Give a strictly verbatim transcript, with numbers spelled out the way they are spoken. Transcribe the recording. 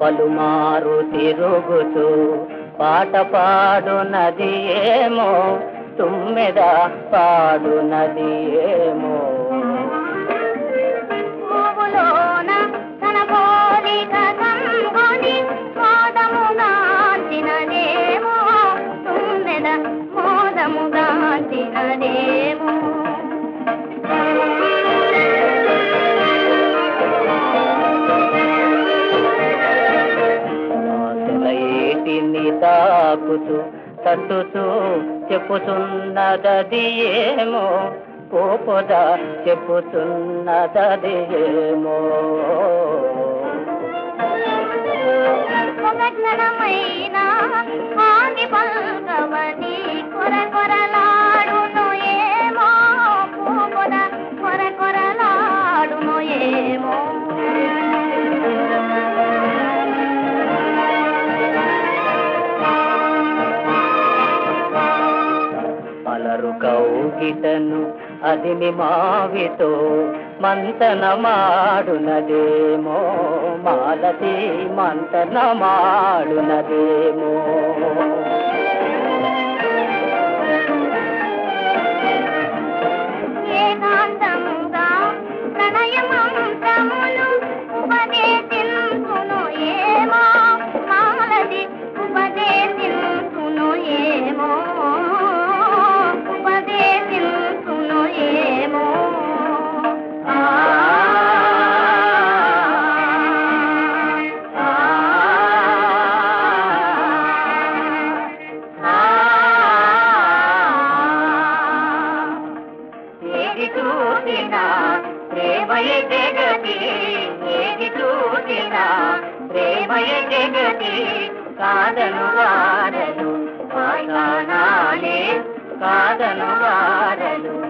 పలుమారు తిరుగుతూ పాట పాడునది ఏమో తుమ్మెద పాడునది ఏమో తాకుతూ తట్టుతూ చెప్పుతున్నదది ఏమో పోపద చెప్పుతున్నదది ఏమో అలరు కౌగిటను అదిని మావితో మంతన మాడునదేమో మాలతి మంతన మాడునదేమో ఏకాంతంగా ప్రణయమంత్రములు ఉపదేశించును ఏమో మాలతి ఉపదేశించును ఏమో ప్రేమయ జగతి ఏది చూసినా ప్రేమయ జగతి కాదను వారలు కాదను వారలు